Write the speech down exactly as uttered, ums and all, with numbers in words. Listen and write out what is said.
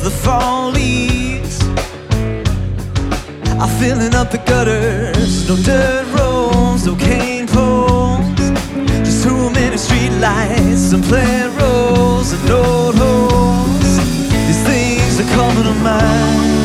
the fall leaves are filling up the gutters. No dirt roads, no cane poles, just too many street lights and plant rows and old holes. These things are coming to mind.